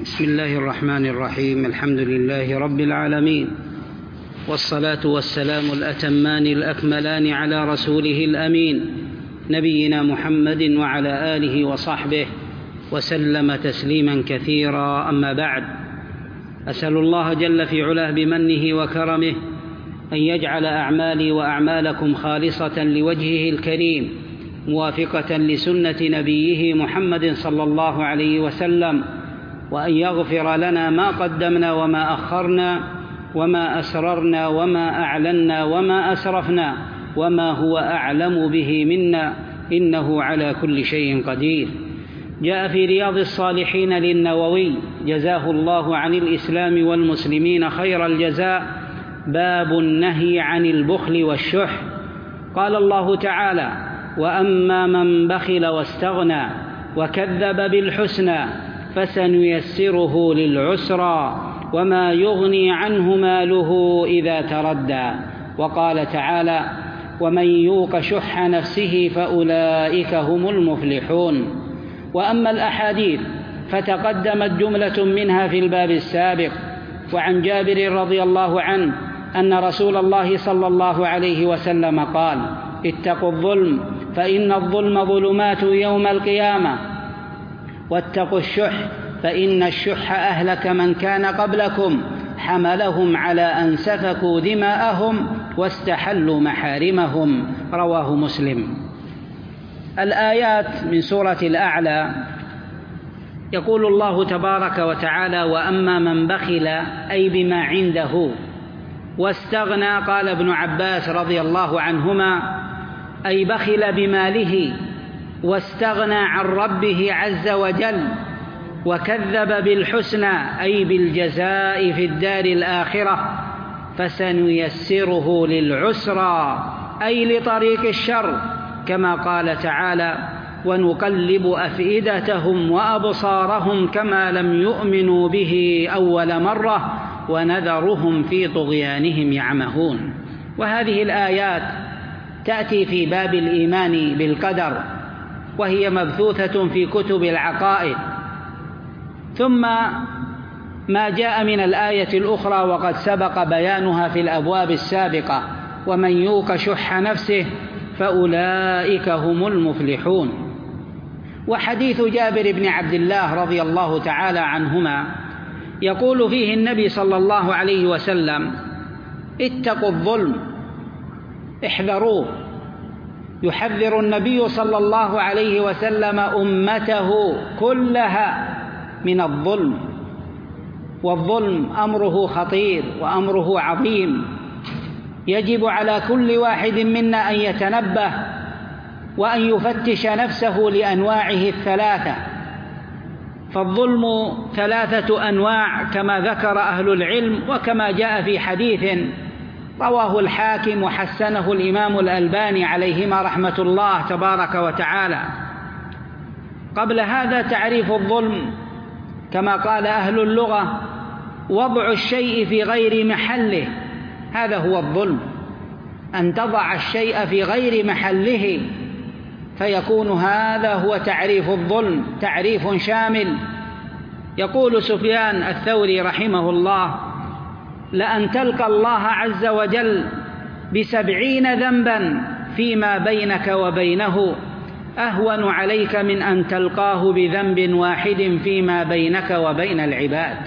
بسم الله الرحمن الرحيم. الحمد لله رب العالمين، والصلاة والسلام الأتمان الأكملان على رسوله الأمين نبينا محمد وعلى آله وصحبه وسلم تسليما كثيرا. أما بعد، أسأل الله جل في علاه بمنه وكرمه أن يجعل أعمالي وأعمالكم خالصة لوجهه الكريم، موافقة لسنة نبيه محمد صلى الله عليه وسلم، وأن يغفر لنا ما قدمنا وما أخرنا وما أسررنا وما أعلنا وما أسرفنا وما هو أعلم به منا، إنه على كل شيء قدير. جاء في رياض الصالحين للنووي جزاه الله عن الإسلام والمسلمين خير الجزاء باب النهي عن البخل والشح. قال الله تعالى: وأما من بخل واستغنى وكذب بالحسنى فسنيسره للعسرى وما يغني عنه ماله إذا تردى. وقال تعالى: ومن يوق شح نفسه فأولئك هم المفلحون. وأما الأحاديث فتقدمت جملة منها في الباب السابق. وعن جابر رضي الله عنه أن رسول الله صلى الله عليه وسلم قال: اتقوا الظلم فإن الظلم ظلمات يوم القيامة، واتقوا الشح فإن الشح أهلك من كان قبلكم، حملهم على أن سفكوا دماءهم واستحلوا محارمهم. رواه مسلم. الآيات من سورة الأعلى يقول الله تبارك وتعالى: وأما من بخل أي بما عنده، واستغنى قال ابن عباس رضي الله عنهما أي بخل بماله واستغنى عن ربه عز وجل، وكذب بالحسنى أي بالجزاء في الدار الآخرة، فسنيسره للعسرى أي لطريق الشر، كما قال تعالى: ونقلب أفئدتهم وأبصارهم كما لم يؤمنوا به أول مرة ونذرهم في طغيانهم يعمهون. وهذه الآيات تأتي في باب الإيمان بالقدر، وهي مبثوثة في كتب العقائد. ثم ما جاء من الآية الأخرى وقد سبق بيانها في الأبواب السابقة: ومن يوق شح نفسه فأولئك هم المفلحون. وحديث جابر بن عبد الله رضي الله تعالى عنهما يقول فيه النبي صلى الله عليه وسلم: اتقوا الظلم، احذروه. يحذر النبي صلى الله عليه وسلم أمته كلها من الظلم، والظلم أمره خطير وأمره عظيم، يجب على كل واحد منا أن يتنبه وأن يفتش نفسه لأنواعه الثلاثة. فالظلم ثلاثة أنواع كما ذكر أهل العلم، وكما جاء في حديث رواه الحاكم وحسنه الإمام الألباني عليهما رحمة الله تبارك وتعالى. قبل هذا تعريف الظلم كما قال أهل اللغة: وضع الشيء في غير محله، هذا هو الظلم، أن تضع الشيء في غير محله، فيكون هذا هو تعريف الظلم، تعريف شامل. يقول سفيان الثوري رحمه الله: لأن تلقى الله عز وجل ب70 ذنبا فيما بينك وبينه أهون عليك من أن تلقاه بذنب واحد فيما بينك وبين العباد.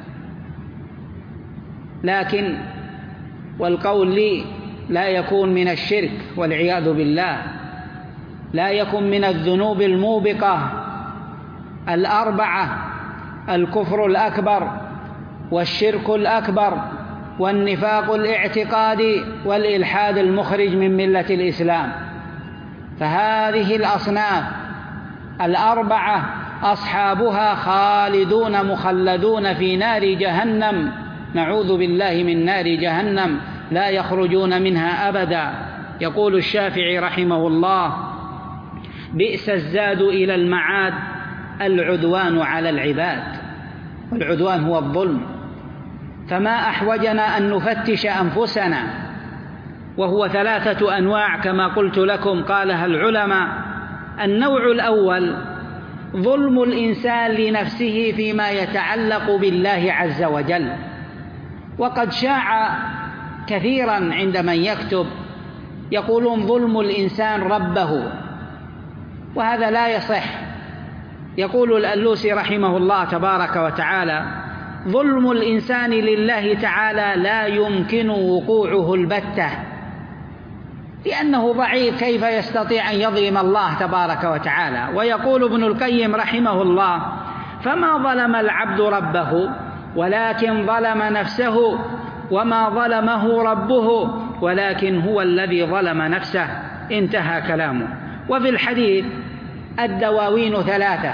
لكن والقول لي لا يكون من الشرك والعياذ بالله، لا يكون من الذنوب الموبقة الأربعة: الكفر الأكبر والشرك الأكبر والنفاق الاعتقادي والإلحاد المخرج من ملة الإسلام. فهذه الأصناف الأربعة أصحابها خالدون مخلدون في نار جهنم، نعوذ بالله من نار جهنم، لا يخرجون منها أبدا. يقول الشافعي رحمه الله: بئس الزاد إلى المعاد العدوان على العباد، والعدوان هو الظلم. فما أحوجنا أن نفتش أنفسنا، وهو 3 أنواع كما قلت لكم قالها العلماء. النوع الأول ظلم الإنسان لنفسه فيما يتعلق بالله عز وجل. وقد شاع كثيرا عند من يكتب يقولون ظلم الإنسان ربه، وهذا لا يصح. يقول الألوسي رحمه الله تبارك وتعالى: ظلم الإنسان لله تعالى لا يمكن وقوعه البتة، لأنه ضعيف، كيف يستطيع أن يظلم الله تبارك وتعالى؟ ويقول ابن القيم رحمه الله: فما ظلم العبد ربه ولكن ظلم نفسه، وما ظلمه ربه ولكن هو الذي ظلم نفسه. انتهى كلامه. وفي الحديث: الدواوين 3،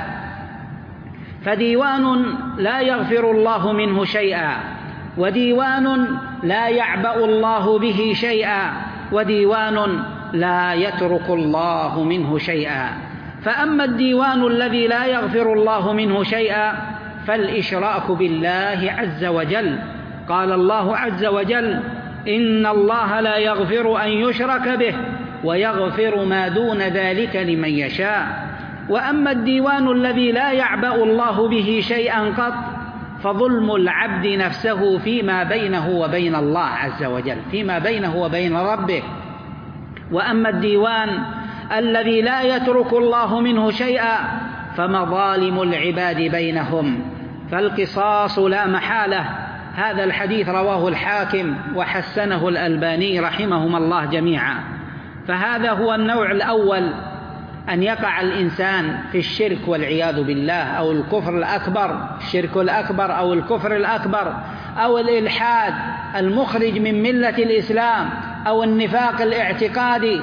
فديوان لا يغفر الله منه شيئا، وديوان لا يعبأ الله به شيئا، وديوان لا يترك الله منه شيئا. فأما الديوان الذي لا يغفر الله منه شيئا فالإشراك بالله عز وجل. قال الله عز وجل: إن الله لا يغفر أن يشرك به ويغفر ما دون ذلك لمن يشاء. وأما الديوان الذي لا يعبأ الله به شيئا قط فظلم العبد نفسه فيما بينه وبين الله عز وجل، فيما بينه وبين ربه. وأما الديوان الذي لا يترك الله منه شيئا فمظالم العباد بينهم، فالقصاص لا محالة. هذا الحديث رواه الحاكم وحسنه الألباني رحمهم الله جميعا. فهذا هو النوع الأول، أن يقع الإنسان في الشرك والعياذ بالله، أو الكفر الأكبر، الشرك الأكبر أو الكفر الأكبر، أو الإلحاد المخرج من ملة الإسلام، أو النفاق الاعتقادي.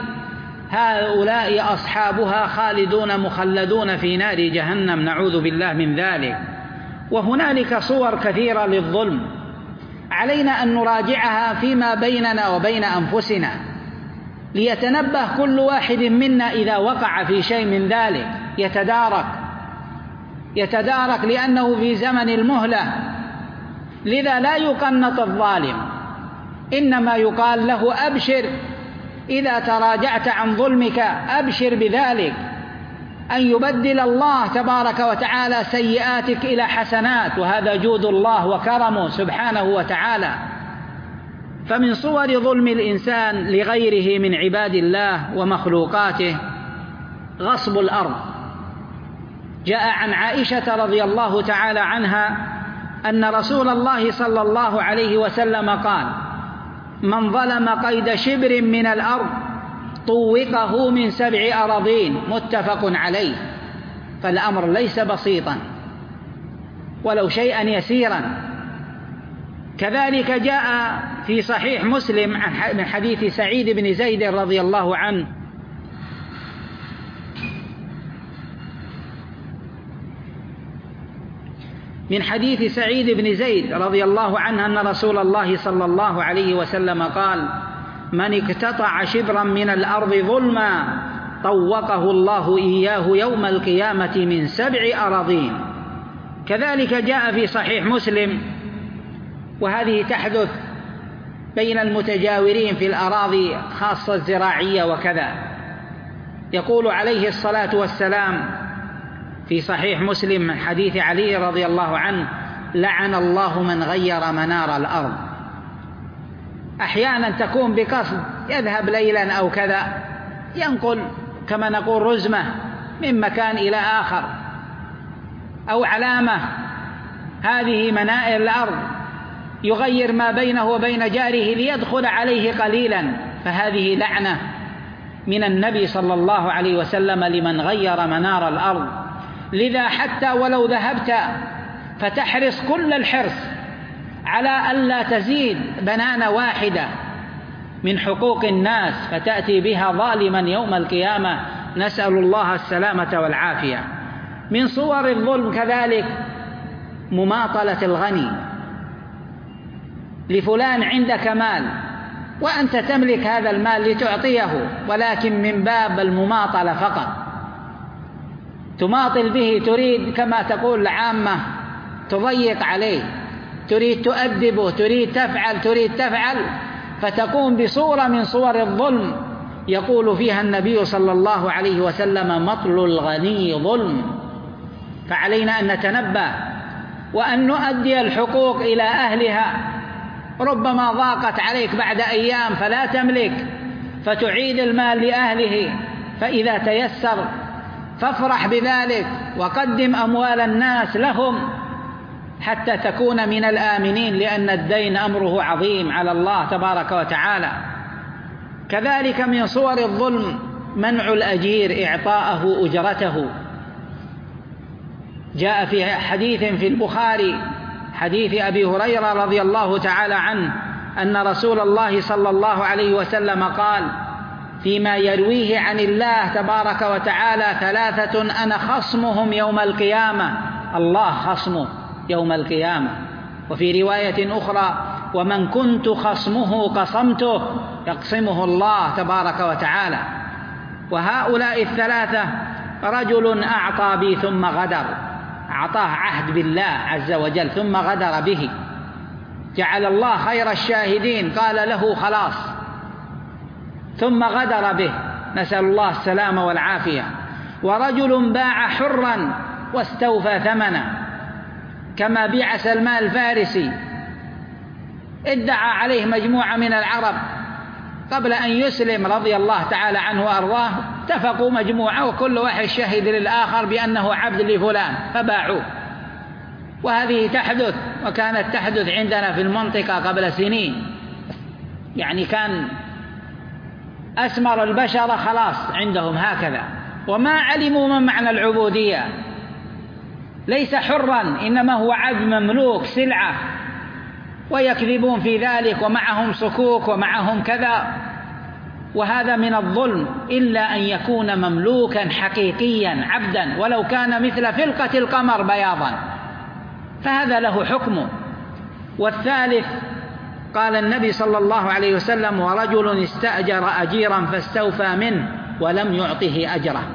هؤلاء أصحابها خالدون مخلدون في نار جهنم، نعوذ بالله من ذلك. وهنالك صور كثيرة للظلم، علينا أن نراجعها فيما بيننا وبين أنفسنا، ليتنبه كل واحد منا إذا وقع في شيء من ذلك، يتدارك لأنه في زمن المهلة. لذا لا يقنط الظالم، إنما يقال له: أبشر، إذا تراجعت عن ظلمك أبشر بذلك، أن يبدل الله تبارك وتعالى سيئاتك إلى حسنات، وهذا جود الله وكرمه سبحانه وتعالى. فمن صور ظلم الإنسان لغيره من عباد الله ومخلوقاته غصب الأرض. جاء عن عائشة رضي الله تعالى عنها أن رسول الله صلى الله عليه وسلم قال: من ظلم قيد شبر من الأرض طوقه من 7 أراضين. متفق عليه. فالأمر ليس بسيطا ولو شيئا يسيرا. كذلك جاء في صحيح مسلم من حديث سعيد بن زيد رضي الله عنه رضي الله عنه أن رسول الله صلى الله عليه وسلم قال: من اقتطع شبرا من الأرض ظلما طوقه الله إياه يوم القيامة من 7 أراضين. كذلك جاء في صحيح مسلم، وهذه تحدث بين المتجاورين في الأراضي خاصة الزراعية وكذا. يقول عليه الصلاة والسلام في صحيح مسلم من حديث علي رضي الله عنه: لعن الله من غير منار الأرض. أحيانا تكون بقصد، يذهب ليلا أو كذا، ينقل كما نقول رزمة من مكان إلى آخر أو علامة، هذه منائر الأرض، يغير ما بينه وبين جاره ليدخل عليه قليلا، فهذه لعنة من النبي صلى الله عليه وسلم لمن غير منار الأرض. لذا حتى ولو ذهبت فتحرص كل الحرص على ألا تزيد بنانة واحدة من حقوق الناس فتأتي بها ظالما يوم القيامة، نسأل الله السلامة والعافية. من صور الظلم كذلك مماطلة الغني، لفلان عندك مال وأنت تملك هذا المال لتعطيه، ولكن من باب المماطلة فقط، تماطل به، تريد كما تقول العامة تضيق عليه، تريد تؤدبه، تريد تفعل، فتقوم بصورة من صور الظلم يقول فيها النبي صلى الله عليه وسلم: مطل الغني ظلم. فعلينا أن نتنبه وأن نؤدي الحقوق إلى أهلها. ربما ضاقت عليك بعد أيام فلا تملك فتعيد المال لأهله، فإذا تيسر فافرح بذلك وقدم أموال الناس لهم حتى تكون من الآمنين، لأن الدين أمره عظيم على الله تبارك وتعالى. كذلك من صور الظلم منع الأجير إعطاءه أجرته. جاء في حديث في البخاري حديث أبي هريرة رضي الله تعالى عنه أن رسول الله صلى الله عليه وسلم قال فيما يرويه عن الله تبارك وتعالى: 3 أنا خصمهم يوم القيامة، الله خصمه يوم القيامة. وفي رواية أخرى: ومن كنت خصمه قصمته، يقسمه الله تبارك وتعالى. وهؤلاء 3: رجل أعطى بي ثم غدر، أعطاه عهد بالله عز وجل ثم غدر به، جعل الله خير الشاهدين، قال له خلاص ثم غدر به، نسأل الله السلامة والعافية. ورجل باع حرا واستوفى ثمنه، كما بيع سلمان الفارسي، ادعى عليه مجموعة من العرب قبل أن يسلم رضي الله تعالى عنه وأرضاه، اتفقوا مجموعة وكل واحد شهد للآخر بأنه عبد لفلان فباعوه. وهذه تحدث، وكانت تحدث عندنا في المنطقة قبل سنين، يعني كان أسمر البشرة خلاص عندهم هكذا، وما علموا من معنى العبودية، ليس حرا إنما هو عبد مملوك سلعة، ويكذبون في ذلك ومعهم صكوك ومعهم كذا. وهذا من الظلم، إلا أن يكون مملوكا حقيقيا عبدا ولو كان مثل فلقة القمر بياضا، فهذا له حكمه. والثالث قال النبي صلى الله عليه وسلم: ورجل استأجر أجيرا فاستوفى منه ولم يعطه أجره،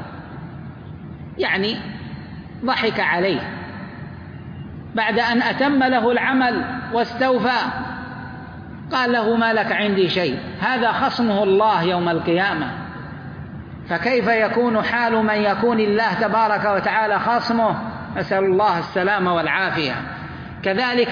يعني ضحك عليه بعد أن أتم له العمل واستوفى، قال له: ما لك عندي شيء. هذا خصمه الله يوم القيامة. فكيف يكون حال من يكون الله تبارك وتعالى خصمه؟ أسأل الله السلامة والعافية. كذلك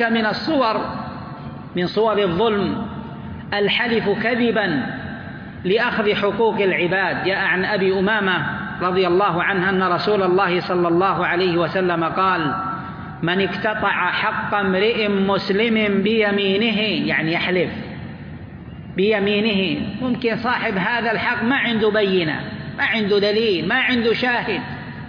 من صور الظلم الحلف كذبا لأخذ حقوق العباد. جاء عن أبي أمامة رضي الله عنه أن رسول الله صلى الله عليه وسلم قال: من اقتطع حق امرئ مسلم بيمينه، يعني يحلف بيمينه، ممكن صاحب هذا الحق ما عنده بينة، ما عنده دليل، ما عنده شاهد،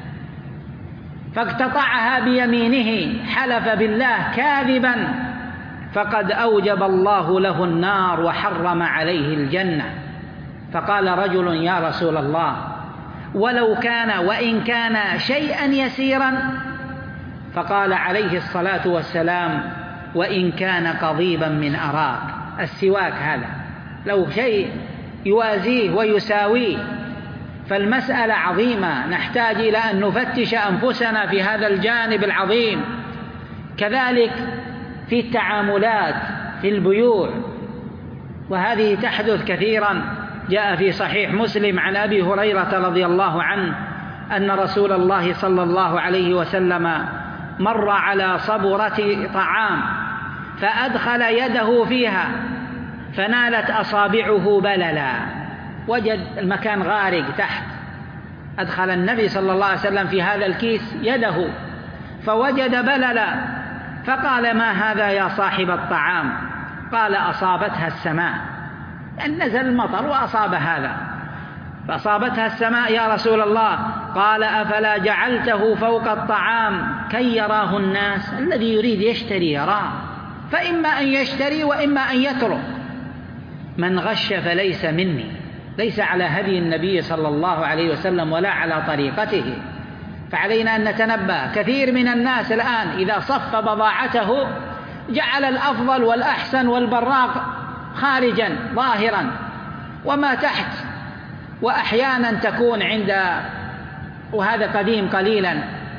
فاقتطعها بيمينه، حلف بالله كاذبا، فقد أوجب الله له النار وحرم عليه الجنة. فقال رجل: يا رسول الله، ولو كان وإن كان شيئا يسيرا؟ فقال عليه الصلاة والسلام: وإن كان قضيبا من أراك، السواك هذا لو شيء يوازيه ويساويه. فالمسألة عظيمة، نحتاج إلى أن نفتش أنفسنا في هذا الجانب العظيم. كذلك في التعاملات في البيوع، وهذه تحدث كثيرا. جاء في صحيح مسلم عن أبي هريرة رضي الله عنه أن رسول الله صلى الله عليه وسلم مر على صبرة طعام فأدخل يده فيها فنالت أصابعه بللا، وجد المكان غارق تحت، أدخل النبي صلى الله عليه وسلم في هذا الكيس يده فوجد بللا، فقال: ما هذا يا صاحب الطعام؟ قال: أصابتها السماء، يعني نزل المطر وأصاب هذا، فأصابتها السماء يا رسول الله. قال: أفلا جعلته فوق الطعام كي يراه الناس؟ الذي يريد يشتري يراه، فإما أن يشتري وإما أن يترك. من غش فليس مني، ليس على هدي النبي صلى الله عليه وسلم ولا على طريقته. فعلينا أن نتنبه. كثير من الناس الآن إذا صف بضاعته جعل الأفضل والأحسن والبراق خارجا ظاهرا وما تحت. وأحيانا تكون وهذا قديم قليلا،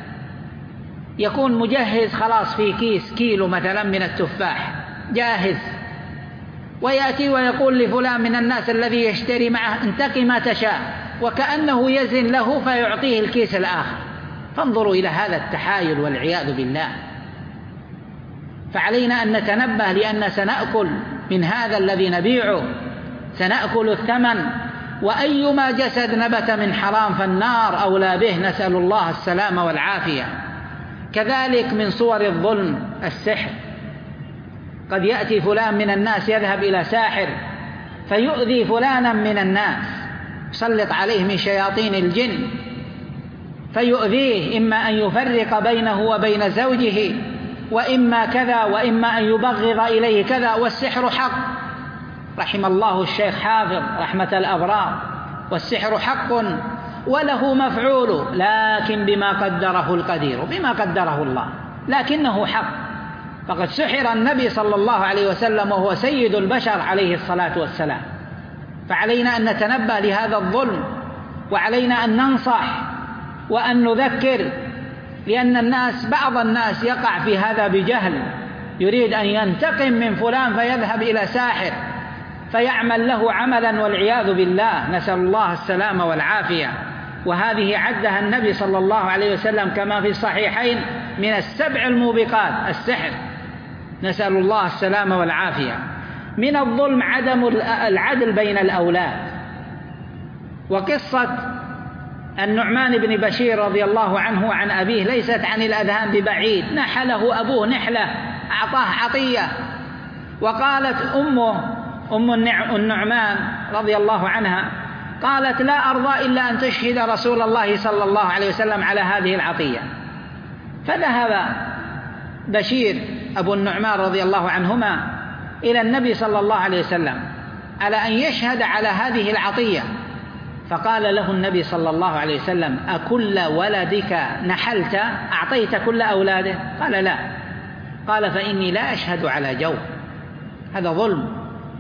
يكون مجهز خلاص في كيس كيلو مثلا من التفاح جاهز، ويأتي ويقول لفلان من الناس الذي يشتري معه: انتقي ما تشاء، وكأنه يزن له فيعطيه الكيس الآخر، فانظروا إلى هذا التحايل والعياذ بالله. فعلينا أن نتنبه، لأن سنأكل من هذا الذي نبيعه، سنأكل الثمن، وأيما جسد نبت من حرام فالنار أولى به، نسأل الله السلامة والعافية. كذلك من صور الظلم السحر. قد يأتي فلان من الناس يذهب إلى ساحر فيؤذي فلانا من الناس، يسلط عليه من شياطين الجن فيؤذيه، إما أن يفرق بينه وبين زوجه، وإما كذا، وإما أن يبغض إليه كذا. والسحر حق، رحم الله الشيخ حافظ رحمة الأبرار، والسحر حق وله مفعول، لكن بما قدره القدير، بما قدره الله، لكنه حق. فقد سحر النبي صلى الله عليه وسلم وهو سيد البشر عليه الصلاة والسلام. فعلينا أن نتنبه لهذا الظلم، وعلينا أن ننصح وأن نذكر، لأن بعض الناس يقع في هذا بجهل، يريد أن ينتقم من فلان فيذهب إلى ساحر فيعمل له عملا والعياذ بالله، نسأل الله السلامة والعافية. وهذه عدها النبي صلى الله عليه وسلم كما في الصحيحين من السبع الموبقات السحر، نسأل الله السلامة والعافية. من الظلم عدم العدل بين الأولاد. وقصة النعمان بن بشير رضي الله عنه عن أبيه ليست عن الأذهان ببعيد. نحله أبوه نحلة، أعطاه عطية، وقالت أم النعمان رضي الله عنها، قالت: لا أرضى إلا أن تشهد رسول الله صلى الله عليه وسلم على هذه العطية. فذهب بشير أبو النعمان رضي الله عنهما إلى النبي صلى الله عليه وسلم على أن يشهد على هذه العطية، فقال له النبي صلى الله عليه وسلم: أكل ولدك نحلت؟ أعطيت كل أولاده؟ قال: لا. قال: فإني لا أشهد على جور، هذا ظلم.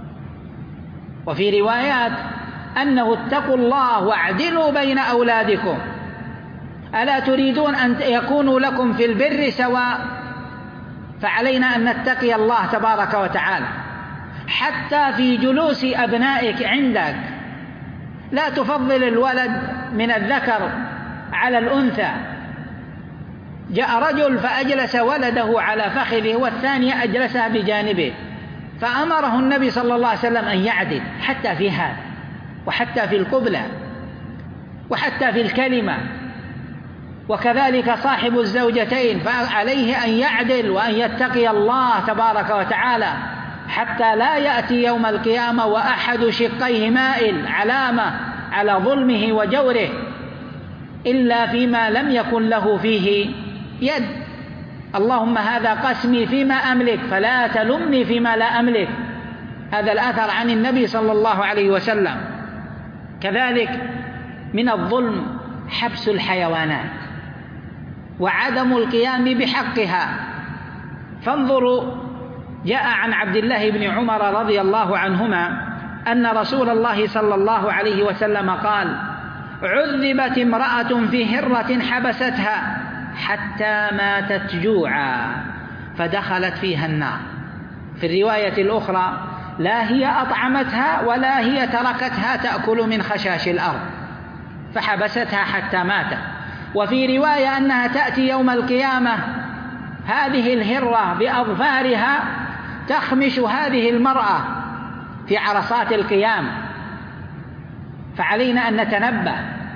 وفي روايات أنه: اتقوا الله واعدلوا بين أولادكم، ألا تريدون أن يكونوا لكم في البر سواء؟ فعلينا أن نتقي الله تبارك وتعالى حتى في جلوس أبنائك عندك. لا تفضل الولد من الذكر على الأنثى. جاء رجل فأجلس ولده على فخذه والثانية أجلسها بجانبه، فأمره النبي صلى الله عليه وسلم أن يعدل حتى في هذا، وحتى في القبلة، وحتى في الكلمة. وكذلك صاحب الزوجتين فعليه أن يعدل وأن يتقي الله تبارك وتعالى، حتى لا يأتي يوم القيامة وأحد شقيه مائل، علامة على ظلمه وجوره، إلا فيما لم يكن له فيه يد. اللهم هذا قسمي فيما أملك فلا تلمني فيما لا أملك. هذا الأثر عن النبي صلى الله عليه وسلم. كذلك من الظلم حبس الحيوانات وعدم القيام بحقها. فانظروا، جاء عن عبد الله بن عمر رضي الله عنهما أن رسول الله صلى الله عليه وسلم قال: عذبت امرأة في هرة حبستها حتى ماتت جوعا فدخلت فيها النار. في الرواية الأخرى: لا هي أطعمتها ولا هي تركتها تأكل من خشاش الأرض، فحبستها حتى ماتت. وفي رواية أنها تأتي يوم القيامة هذه الهرة بأظفارها تخمش هذه المرأة في عرصات القيامة. فعلينا أن نتنبه.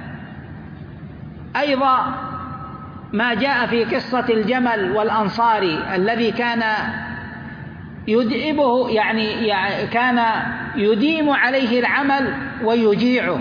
أيضا ما جاء في قصة الجمل والأنصاري الذي كان يدئبه، يعني كان يديم عليه العمل ويجيعه،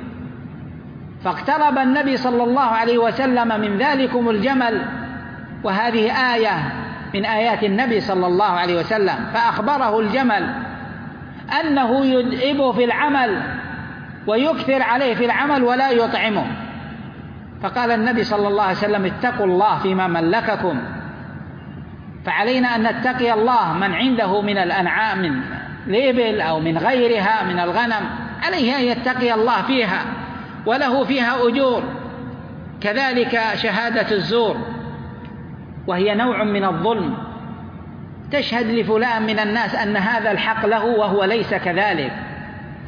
فاقترب النبي صلى الله عليه وسلم من ذلكم الجمل، وهذه آية من آيات النبي صلى الله عليه وسلم، فأخبره الجمل أنه يدئبه في العمل ويكثر عليه في العمل ولا يطعمه. فقال النبي صلى الله عليه وسلم: اتقوا الله فيما ملككم. فعلينا أن نتقي الله. من عنده من الأنعام من الإبل أو من غيرها من الغنم عليه أن يتقي الله فيها، وله فيها أجور. كذلك شهادة الزور، وهي نوع من الظلم. تشهد لفلان من الناس أن هذا الحق له وهو ليس كذلك،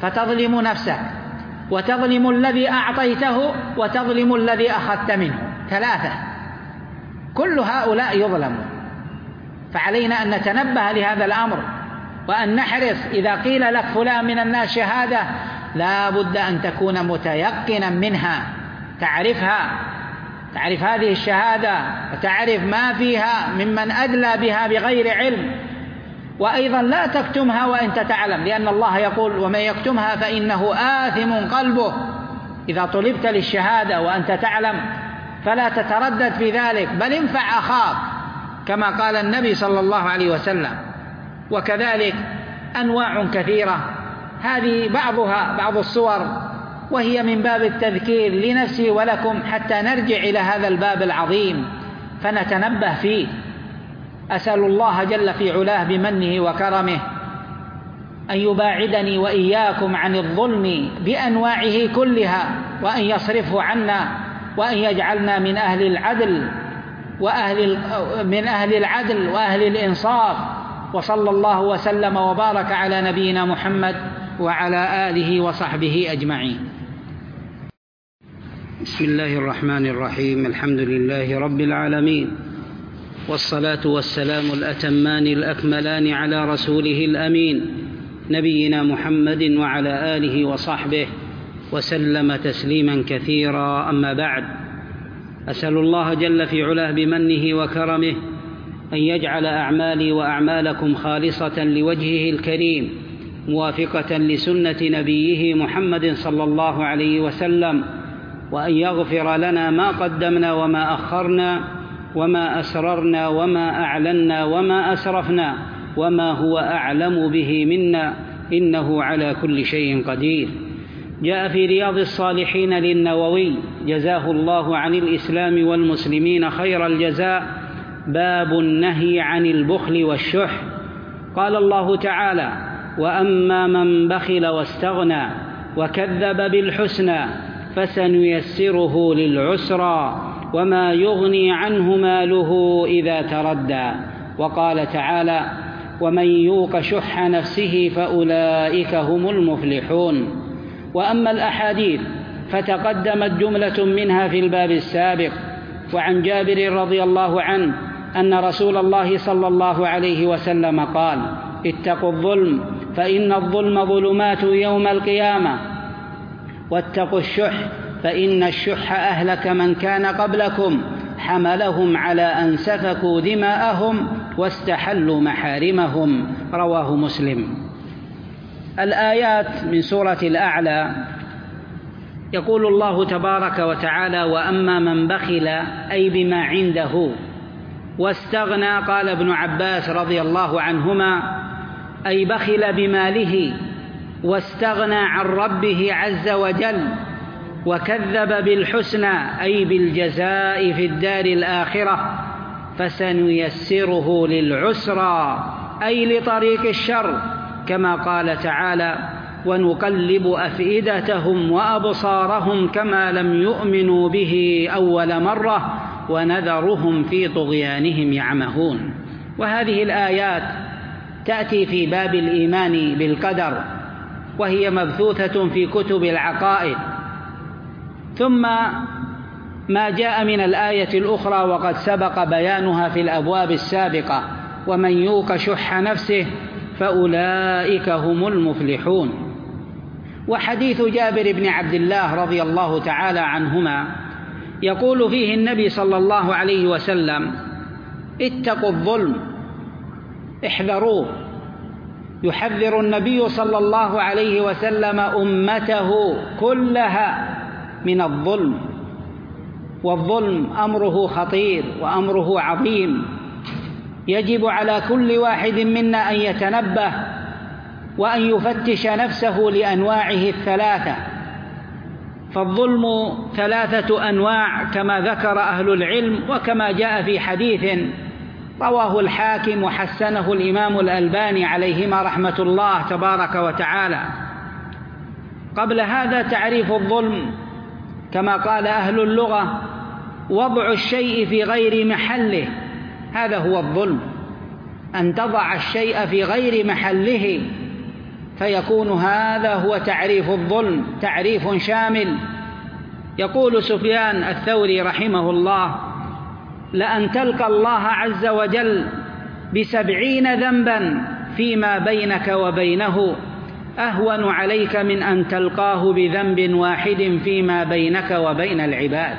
فتظلم نفسك وتظلم الذي أعطيته وتظلم الذي أخذت منه، ثلاثة، كل هؤلاء يظلمون، فعلينا أن نتنبه لهذا الأمر وأن نحرص إذا قيل لك فلان من الناس شهادة لا بد أن تكون متيقنا منها، تعرف هذه الشهادة وتعرف ما فيها ممن أدلى بها بغير علم، وأيضا لا تكتمها وأنت تعلم، لأن الله يقول ومن يكتمها فإنه آثم قلبه. إذا طلبت للشهادة وأنت تعلم فلا تتردد في ذلك، بل انفع أخاك كما قال النبي صلى الله عليه وسلم. وكذلك أنواع كثيرة، هذه بعض الصور، وهي من باب التذكير لنفسي ولكم حتى نرجع إلى هذا الباب العظيم فنتنبه فيه. أسأل الله جل في علاه بمنه وكرمه أن يباعدني وإياكم عن الظلم بأنواعه كلها، وأن يصرفه عنا، وأن يجعلنا من أهل العدل وأهل الإنصاف. وصلى الله وسلم وبارك على نبينا محمد وعلى آله وصحبه أجمعين. بسم الله الرحمن الرحيم. الحمد لله رب العالمين، والصلاة والسلام الأتمان الأكملان على رسوله الأمين نبينا محمد وعلى آله وصحبه وسلم تسليما كثيرا. أما بعد، أسأل الله جل في علاه بمنه وكرمه أن يجعل أعمالي وأعمالكم خالصة لوجهه الكريم، موافقة لسنة نبيه محمد صلى الله عليه وسلم، وأن يغفر لنا ما قدمنا وما أخرنا، وما أسررنا وما أعلنا وما أسرفنا، وما هو أعلم به منا، إنه على كل شيء قدير. جاء في رياض الصالحين للنووي جزاه الله عن الإسلام والمسلمين خير الجزاء باب النهي عن البخل والشح. قال الله تعالى: وأما من بخل واستغنى وكذب بالحسنى فسنيسره للعسرى وما يغني عنه ماله إذا تردى. وقال تعالى: ومن يوق شح نفسه فأولئك هم المفلحون. وأما الأحاديث فتقدمت جملة منها في الباب السابق. وعن جابر رضي الله عنه أن رسول الله صلى الله عليه وسلم قال: اتقوا الظلم فإن الظلم ظلمات يوم القيامة، واتقوا الشح فإن الشح أهلك من كان قبلكم، حملهم على أن سفكوا دماءهم واستحلوا محارمهم. رواه مسلم. الآيات من سورة الأعلى يقول الله تبارك وتعالى: وأما من بخل أي بما عنده، واستغنى قال ابن عباس رضي الله عنهما أي بخل بماله واستغنى عن ربه عز وجل، وكذب بالحسنى أي بالجزاء في الدار الآخرة، فسنيسره للعسرى أي لطريق الشر، كما قال تعالى: ونقلب أفئدتهم وأبصارهم كما لم يؤمنوا به أول مرة ونذرهم في طغيانهم يعمهون. وهذه الآيات تأتي في باب الإيمان بالقدر، وهي مبثوثة في كتب العقائد. ثم ما جاء من الآية الأخرى وقد سبق بيانها في الأبواب السابقة: ومن يوق شح نفسه فأولئك هم المفلحون. وحديث جابر بن عبد الله رضي الله تعالى عنهما يقول فيه النبي صلى الله عليه وسلم: اتقوا الظلم، احذروه. يحذر النبي صلى الله عليه وسلم أمته كلها من الظلم، والظلم أمره خطير وأمره عظيم، يجب على كل واحد منا أن يتنبه وأن يفتش نفسه لأنواعه الثلاثة. فالظلم 3 أنواع كما ذكر أهل العلم، وكما جاء في حديث رواه الحاكم وحسنه الإمام الألباني عليهما رحمة الله تبارك وتعالى. قبل هذا تعريف الظلم كما قال أهل اللغة: وضع الشيء في غير محله، هذا هو الظلم، أن تضع الشيء في غير محله، فيكون هذا هو تعريف الظلم، تعريف شامل. يقول سفيان الثوري رحمه الله: لأن تلقى الله عز وجل ب70 ذنبا فيما بينك وبينه أهون عليك من أن تلقاه بذنب واحد فيما بينك وبين العباد.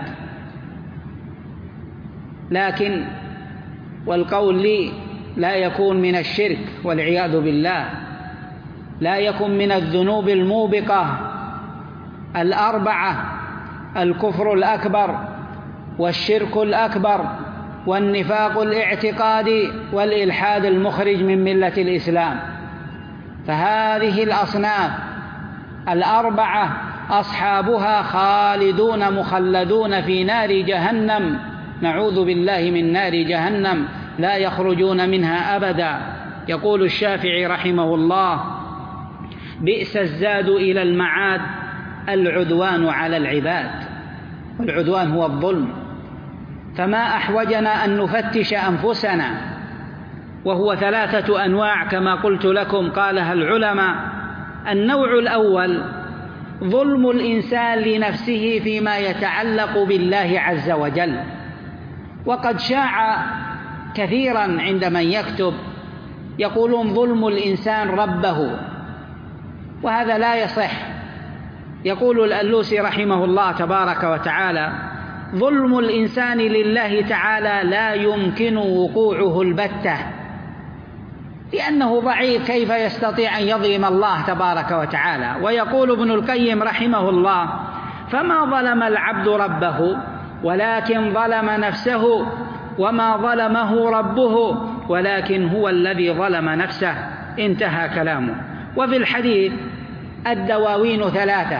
لكن والقول لي لا يكون من الشرك والعياذ بالله، لا يكون من الذنوب الموبقة الأربعة: الكفر الأكبر والشرك الأكبر والنفاق الاعتقادي والإلحاد المخرج من ملة الإسلام. فهذه الأصناف الأربعة أصحابها خالدون مخلدون في نار جهنم، نعوذ بالله من نار جهنم، لا يخرجون منها أبدا. يقول الشافعي رحمه الله: بئس الزاد إلى المعاد العدوان على العباد. والعدوان هو الظلم، فما أحوجنا أن نفتش أنفسنا، وهو 3 أنواع كما قلت لكم قالها العلماء. النوع الأول ظلم الإنسان لنفسه فيما يتعلق بالله عز وجل، وقد شاع كثيرا عند من يكتب يقولون ظلم الإنسان ربه، وهذا لا يصح. يقول الألوسي رحمه الله تبارك وتعالى: ظلم الإنسان لله تعالى لا يمكن وقوعه البتة، لأنه ضعيف، كيف يستطيع أن يظلم الله تبارك وتعالى؟ ويقول ابن القيم رحمه الله: فما ظلم العبد ربه ولكن ظلم نفسه، وما ظلمه ربه ولكن هو الذي ظلم نفسه. انتهى كلامه. وفي الحديث: الدواوين 3،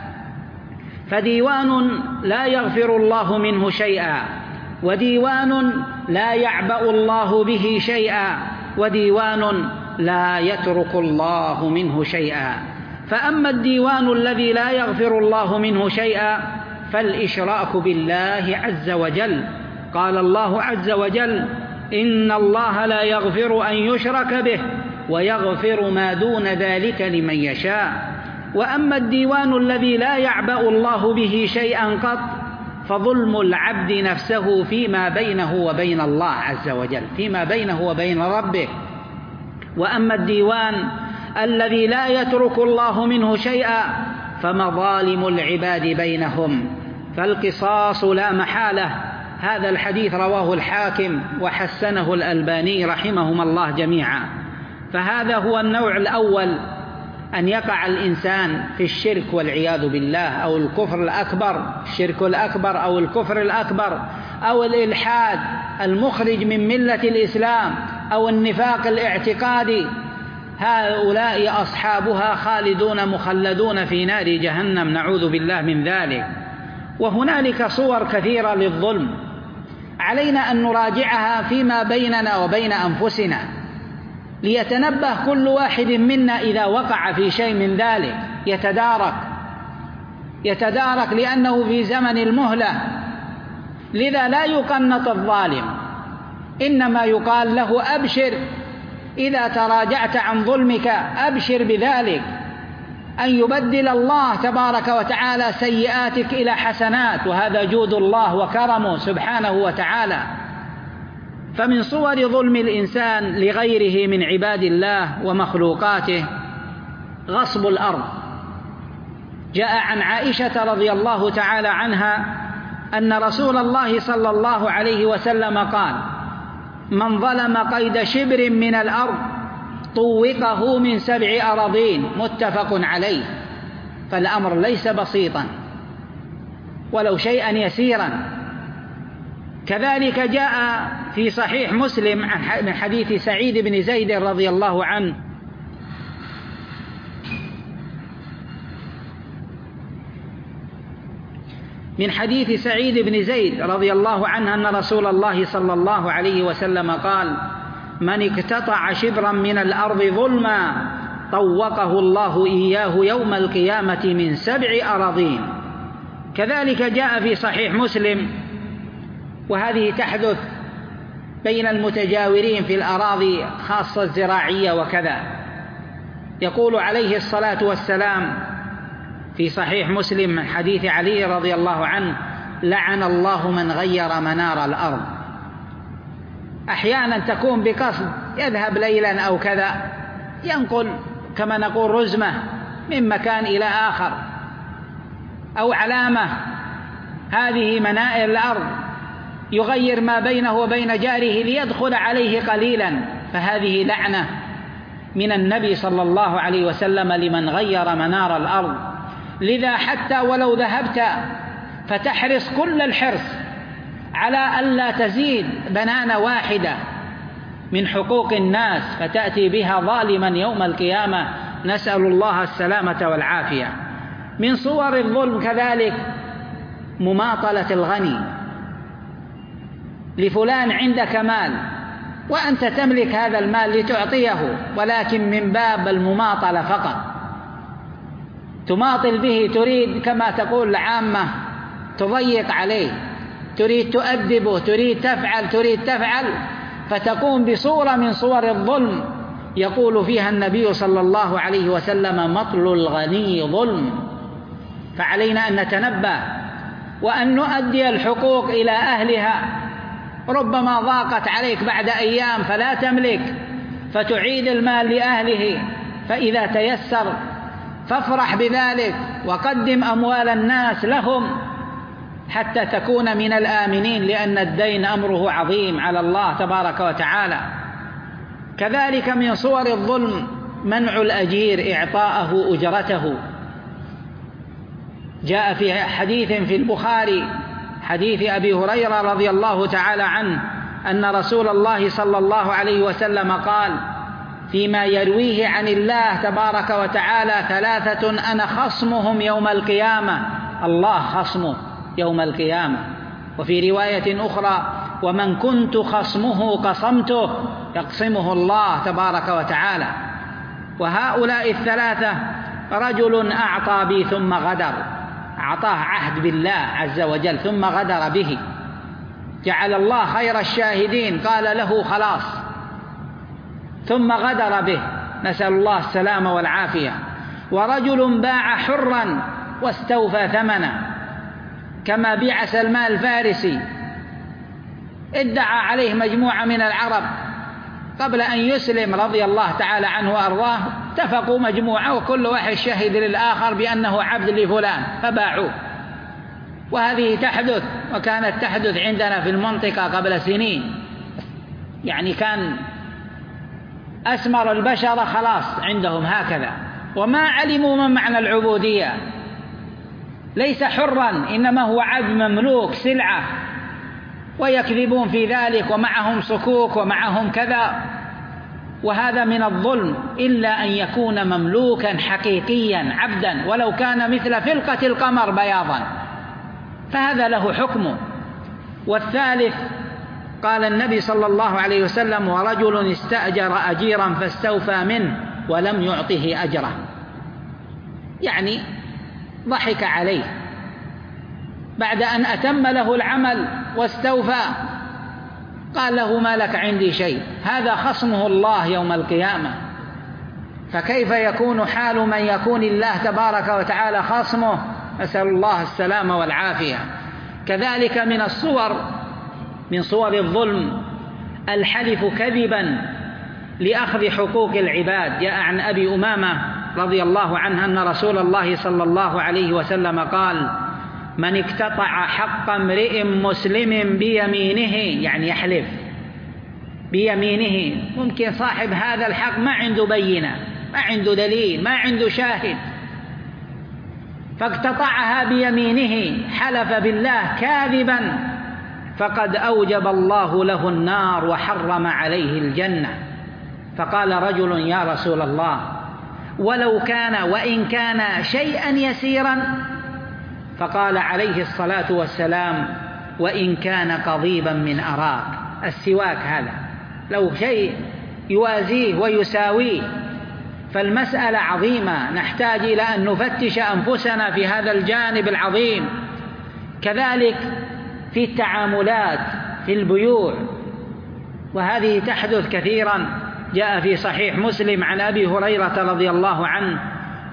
فديوان لا يغفر الله منه شيئا، وديوان لا يعبأ الله به شيئا، وديوان لا يترك الله منه شيئا. فأما الديوان الذي لا يغفر الله منه شيئا فالإشراك بالله عز وجل. قال الله عز وجل: إن الله لا يغفر أن يشرك به ويغفر ما دون ذلك لمن يشاء. وأما الديوان الذي لا يعبأ الله به شيئا قط فظلم العبد نفسه فيما بينه وبين الله عز وجل، فيما بينه وبين ربه. وأما الديوان الذي لا يترك الله منه شيئا فمظالم العباد بينهم، فالقصاص لا محالة. هذا الحديث رواه الحاكم وحسنه الألباني رحمهم الله جميعا. فهذا هو النوع الأول، أن يقع الإنسان في الشرك والعياذ بالله، أو الكفر الأكبر، الشرك الأكبر أو الكفر الأكبر، أو الإلحاد المخرج من ملة الإسلام، أو النفاق الاعتقادي. هؤلاء أصحابها خالدون مخلدون في نار جهنم، نعوذ بالله من ذلك. وهنالك صور كثيرة للظلم، علينا أن نراجعها فيما بيننا وبين أنفسنا، ليتنبه كل واحد منا إذا وقع في شيء من ذلك، يتدارك لأنه في زمن المهلة. لذا لا يقنط الظالم، إنما يقال له: أبشر إذا تراجعت عن ظلمك، أبشر بذلك، أن يبدل الله تبارك وتعالى سيئاتك إلى حسنات، وهذا جود الله وكرمه سبحانه وتعالى. فمن صور ظلم الإنسان لغيره من عباد الله ومخلوقاته غصب الأرض. جاء عن عائشة رضي الله تعالى عنها أن رسول الله صلى الله عليه وسلم قال: من ظلم قيد شبر من الأرض طوقه من 7 أراضين. متفق عليه. فالأمر ليس بسيطا ولو شيئا يسيرا. كذلك جاء في صحيح مسلم من حديث سعيد بن زيد رضي الله عنه من حديث سعيد بن زيد رضي الله عنه أن رسول الله صلى الله عليه وسلم قال: من اقتطع شبرا من الأرض ظلما طوقه الله إياه يوم القيامة من 7 أراضين. كذلك جاء في صحيح مسلم، وهذه تحدث بين المتجاورين في الأراضي خاصة الزراعية وكذا، يقول عليه الصلاة والسلام: في صحيح مسلم من حديث علي رضي الله عنه: لعن الله من غير منار الأرض. أحيانا تكون بقصد، يذهب ليلا أو كذا، ينقل كما نقول رزمة من مكان إلى آخر أو علامة، هذه منائر الأرض، يغير ما بينه وبين جاره ليدخل عليه قليلا، فهذه لعنة من النبي صلى الله عليه وسلم لمن غير منار الأرض. لذا حتى ولو ذهبت فتحرص كل الحرص على ألا تزيد بنانة واحدة من حقوق الناس فتأتي بها ظالما يوم القيامة، نسأل الله السلامة والعافية. من صور الظلم كذلك مماطلة الغني، لفلان عندك مال وأنت تملك هذا المال لتعطيه، ولكن من باب المماطلة فقط، تماطل به، تريد كما تقول العامة تضيق عليه، تريد تؤدبه، تريد تفعل، فتقوم بصورة من صور الظلم يقول فيها النبي صلى الله عليه وسلم: مطل الغني ظلم. فعلينا أن نتنبه وأن نؤدي الحقوق إلى أهلها. ربما ضاقت عليك بعد أيام فلا تملك، فتعيد المال لأهله، فإذا تيسر فافرح بذلك وقدم أموال الناس لهم حتى تكون من الآمنين، لأن الدين أمره عظيم على الله تبارك وتعالى. كذلك من صور الظلم منع الأجير إعطاءه أجرته. جاء في حديث في البخاري حديث أبي هريرة رضي الله تعالى عنه أن رسول الله صلى الله عليه وسلم قال فيما يرويه عن الله تبارك وتعالى: 3 أنا خصمهم يوم القيامة، الله خصمه يوم القيامة. وفي رواية أخرى: ومن كنت خصمه قصمته، يقسمه الله تبارك وتعالى. وهؤلاء 3: رجل أعطى بي ثم غدر، أعطاه عهد بالله عز وجل ثم غدر به، جعل الله خير الشاهدين، قال له خلاص، ثم غدر به، نسأل الله السلامة والعافية. ورجل باع حرا واستوفى ثمنه، كما بيع سلمان الفارسي، ادعى عليه مجموعة من العرب قبل أن يسلم رضي الله تعالى عنه وأرضاه، اتفقوا مجموعة وكل واحد شهد للآخر بأنه عبد لفلان فباعوه. وهذه تحدث، وكانت تحدث عندنا في المنطقة قبل سنين، يعني كان أسمر البشرة خلاص عندهم هكذا، وما علموا من معنى العبودية، ليس حرا إنما هو عبد مملوك سلعة، ويكذبون في ذلك، ومعهم صكوك ومعهم كذا. وهذا من الظلم، إلا أن يكون مملوكا حقيقيا عبدا ولو كان مثل فلقة القمر بياضا، فهذا له حكمه. والثالث قال النبي صلى الله عليه وسلم: ورجل استأجر أجيرا فاستوفى منه ولم يعطه أجره، يعني ضحك عليه بعد أن أتم له العمل واستوفى، قال له: ما لك عندي شيء. هذا خصمه الله يوم القيامة. فكيف يكون حال من يكون الله تبارك وتعالى خصمه؟ نسأل الله السلامة والعافية. كذلك من صور الظلم الحلف كذبا لأخذ حقوق العباد. جاء عن أبي أمامة رضي الله عنه أن رسول الله صلى الله عليه وسلم قال: من اقتطع حق امرئ مسلم بيمينه، يعني يحلف بيمينه، ممكن صاحب هذا الحق ما عنده بينة، ما عنده دليل، ما عنده شاهد، فاقتطعها بيمينه، حلف بالله كاذبا، فقد أوجب الله له النار وحرم عليه الجنة. فقال رجل: يا رسول الله، وإن كان شيئا يسيرا؟ فقال عليه الصلاة والسلام: وإن كان قضيبا من أراك، السواك هذا لو شيء يوازيه ويساويه. فالمسألة عظيمة، نحتاج إلى أن نفتش أنفسنا في هذا الجانب العظيم. كذلك في التعاملات في البيوع، وهذه تحدث كثيرا. جاء في صحيح مسلم عن أبي هريرة رضي الله عنه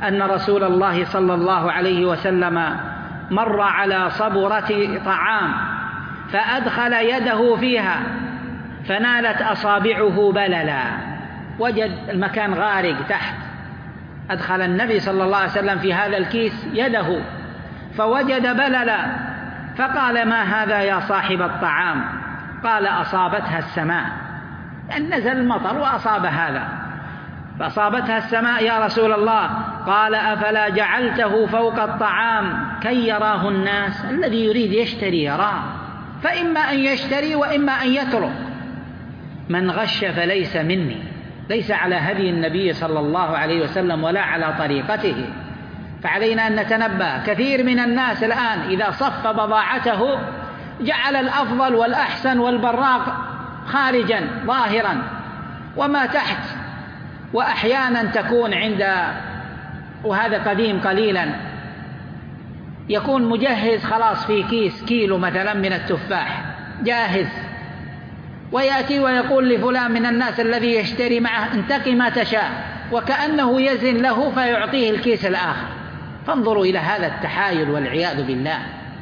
أن رسول الله صلى الله عليه وسلم مر على صبرة طعام فأدخل يده فيها فنالت أصابعه بللا، وجد المكان غارق تحت، أدخل النبي صلى الله عليه وسلم في هذا الكيس يده فوجد بللا، فقال: ما هذا يا صاحب الطعام؟ قال: أصابتها السماء، أن نزل المطر وأصاب هذا، فأصابتها السماء يا رسول الله. قال: أفلا جعلته فوق الطعام كي يراه الناس؟ الذي يريد يشتري يراه، فإما أن يشتري وإما أن يترك. من غش فليس مني، ليس على هدي النبي صلى الله عليه وسلم ولا على طريقته. فعلينا أن نتنبه. كثير من الناس الآن إذا صف بضاعته جعل الأفضل والأحسن والبراق خارجا ظاهرا وما تحت، وأحيانا تكون وهذا قديم قليلا، يكون مجهز خلاص في كيس كيلو مثلا من التفاح جاهز، ويأتي ويقول لفلان من الناس الذي يشتري معه: انتقي ما تشاء، وكأنه يزن له فيعطيه الكيس الآخر. فانظروا إلى هذا التحايل والعياذ بالله.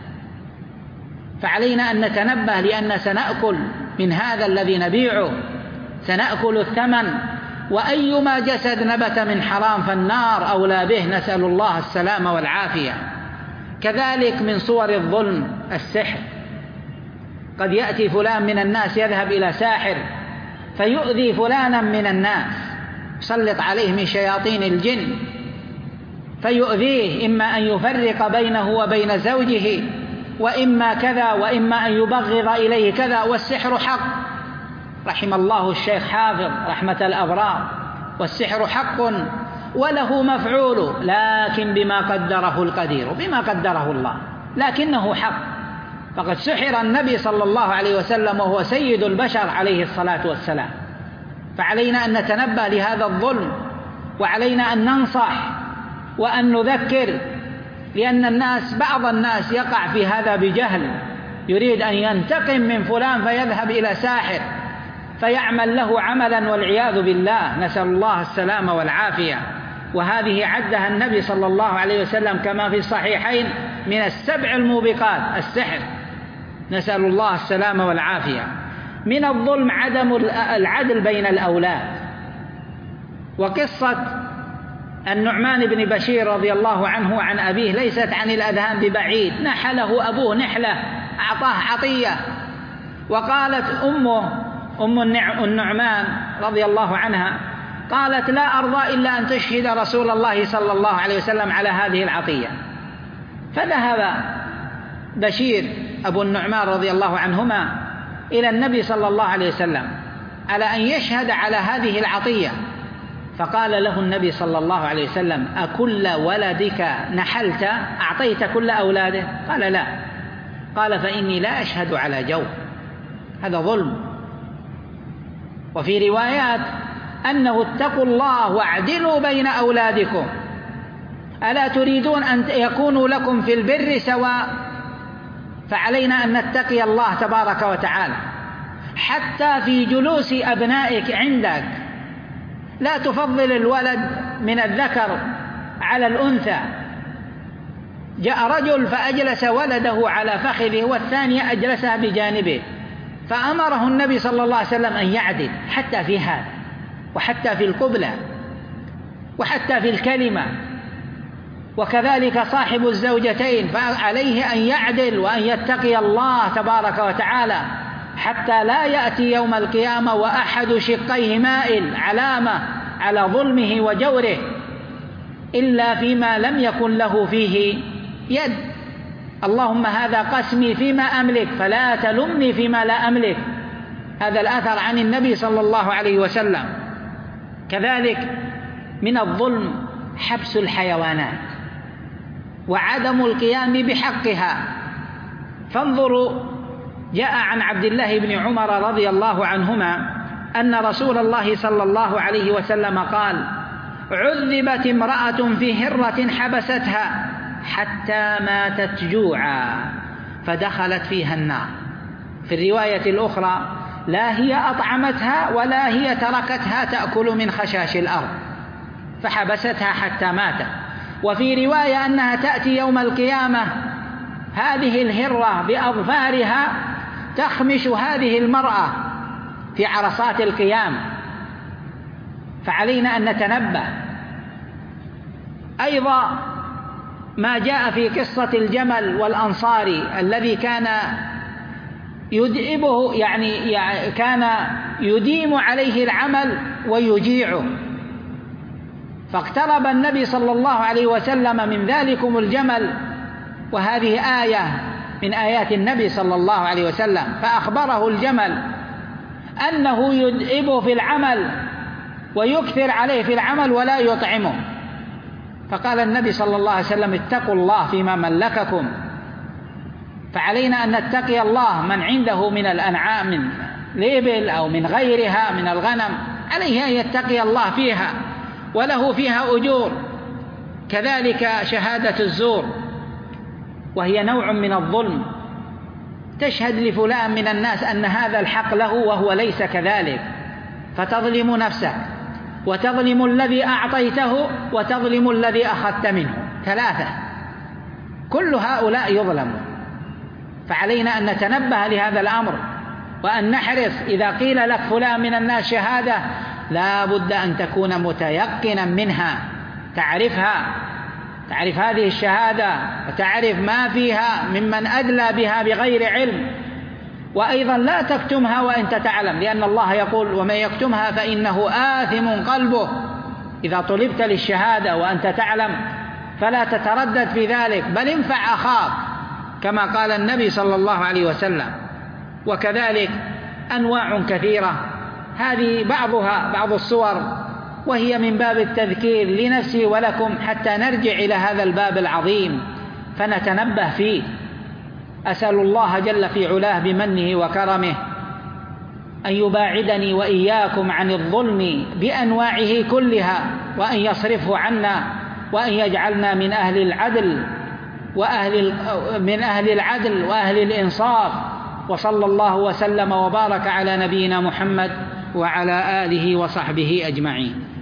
فعلينا أن نتنبه، لأن سنأكل من هذا الذي نبيعه، سنأكل الثمن، وأيما جسد نبت من حرام فالنار أولى به، نسأل الله السلامة والعافية. كذلك من صور الظلم السحر. قد يأتي فلان من الناس يذهب إلى ساحر فيؤذي فلانا من الناس، يسلط عليه من شياطين الجن فيؤذيه، إما أن يفرق بينه وبين زوجه، وإما كذا، وإما أن يبغض إليه كذا. والسحر حق، رحم الله الشيخ حافظ رحمة الأبرار. والسحر حق وله مفعول، لكن بما قدره القدير، بما قدره الله، لكنه حق. فقد سحر النبي صلى الله عليه وسلم وهو سيد البشر عليه الصلاة والسلام. فعلينا أن نتنبه لهذا الظلم، وعلينا أن ننصح وأن نذكر، لأن بعض الناس يقع في هذا بجهل، يريد أن ينتقم من فلان فيذهب إلى ساحر فيعمل له عملا والعياذ بالله، نسأل الله السلامة والعافية. وهذه عدها النبي صلى الله عليه وسلم كما في الصحيحين من السبع الموبقات السحر، نسأل الله السلامة والعافية. من الظلم عدم العدل بين الأولاد. وقصة النعمان بن بشير رضي الله عنه عن أبيه ليست عن الأذهان ببعيد. نحله أبوه نحلة، أعطاه عطية، وقالت أم النعمان رضي الله عنها، قالت: لا أرضى إلا أن تشهد رسول الله صلى الله عليه وسلم على هذه العطية. فذهب بشير أبو النعمان رضي الله عنهما إلى النبي صلى الله عليه وسلم على أن يشهد على هذه العطية، فقال له النبي صلى الله عليه وسلم: أكل ولدك نحلت؟ أعطيت كل أولاده؟ قال: لا. قال: فإني لا أشهد على جور، هذا ظلم. وفي روايات أنه: اتقوا الله واعدلوا بين أولادكم، ألا تريدون أن يكونوا لكم في البر سواء؟ فعلينا أن نتقي الله تبارك وتعالى حتى في جلوس أبنائك عندك. لا تفضل الولد من الذكر على الأنثى. جاء رجل فأجلس ولده على فخذه والثانية أجلسها بجانبه، فأمره النبي صلى الله عليه وسلم أن يعدل حتى في هذا، وحتى في القبلة، وحتى في الكلمة. وكذلك صاحب الزوجتين فعليه أن يعدل وأن يتقي الله تبارك وتعالى، حتى لا يأتي يوم القيامة وأحد شقيه مائل، علامة على ظلمه وجوره، إلا فيما لم يكن له فيه يد. اللهم هذا قسمي فيما أملك فلا تلمني فيما لا أملك. هذا الأثر عن النبي صلى الله عليه وسلم. كذلك من الظلم حبس الحيوانات وعدم القيام بحقها. فانظروا، جاء عن عبد الله بن عمر رضي الله عنهما أن رسول الله صلى الله عليه وسلم قال: عذبت امرأة في هرة حبستها حتى ماتت جوعا فدخلت فيها النار. في الرواية الأخرى: لا هي أطعمتها ولا هي تركتها تأكل من خشاش الأرض، فحبستها حتى ماتت. وفي رواية أنها تأتي يوم القيامة هذه الهرة بأظفارها تخمش هذه المرأة في عرصات القيامة. فعلينا أن نتنبه. أيضا ما جاء في قصة الجمل والأنصاري الذي كان يدئبه، يعني كان يديم عليه العمل ويجيعه، فاقترب النبي صلى الله عليه وسلم من ذلكم الجمل، وهذه آية من آيات النبي صلى الله عليه وسلم، فأخبره الجمل أنه يدئبه في العمل ويكثر عليه في العمل ولا يطعمه. فقال النبي صلى الله عليه وسلم: اتقوا الله فيما ملككم. فعلينا أن نتقي الله. من عنده من الأنعام من الإبل أو من غيرها من الغنم عليه أن يتقي الله فيها، وله فيها أجور. كذلك شهادة الزور، وهي نوع من الظلم، تشهد لفلان من الناس أن هذا الحق له وهو ليس كذلك، فتظلم نفسك وتظلم الذي أعطيته وتظلم الذي أخذت منه، ثلاثة، كل هؤلاء يظلمون. فعلينا أن نتنبه لهذا الأمر، وأن نحرص إذا قيل لك فلان من الناس شهادة لا بد أن تكون متيقنا منها، تعرفها، تعرف هذه الشهادة وتعرف ما فيها ممن أدلى بها بغير علم، وأيضا لا تكتمها وأنت تعلم، لأن الله يقول: ومن يكتمها فإنه آثم قلبه. إذا طلبت للشهادة وأنت تعلم فلا تتردد في ذلك، بل انفع أخاك كما قال النبي صلى الله عليه وسلم. وكذلك أنواع كثيرة، هذه بعض الصور، وهي من باب التذكير لنفسي ولكم حتى نرجع إلى هذا الباب العظيم فنتنبه فيه. أسأل الله جل في علاه بمنه وكرمه أن يباعدني وإياكم عن الظلم بأنواعه كلها، وأن يصرفه عنا، وأن يجعلنا من أهل العدل وأهل الإنصاف. وصلى الله وسلم وبارك على نبينا محمد وعلى آله وصحبه أجمعين.